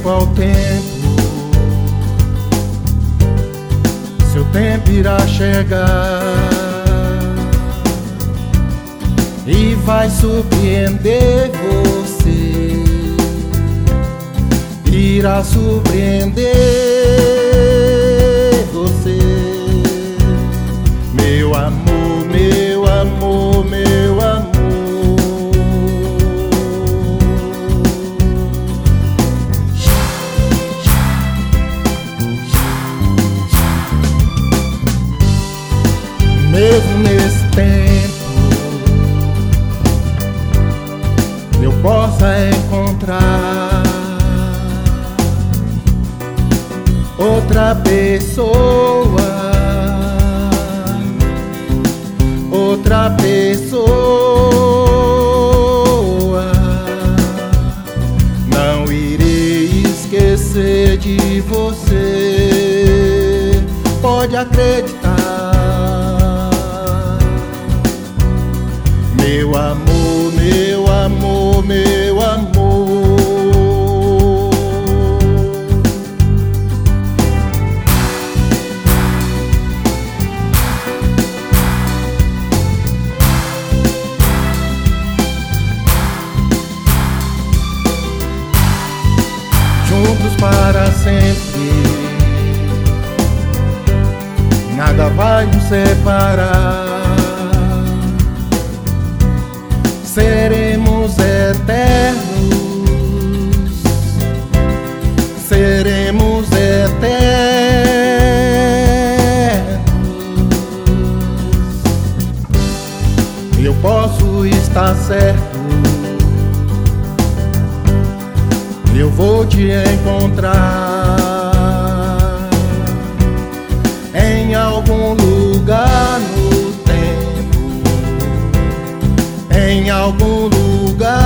tempo ao tempo, seu tempo irá chegar e vai surpreender você, irá surpreender você. Meu amor, meu amor, meu amor. Mesmo nesse tempo eu possa encontrar outra pessoa, outra pessoa. Não irei esquecer de você, pode acreditar. Meu amor, meu amor, meu amor. Juntos para sempre, nada vai nos separar. Seremos eternos, seremos eternos. Eu posso estar certo, eu vou te encontrar em algum lugar no tempo, em algum lugar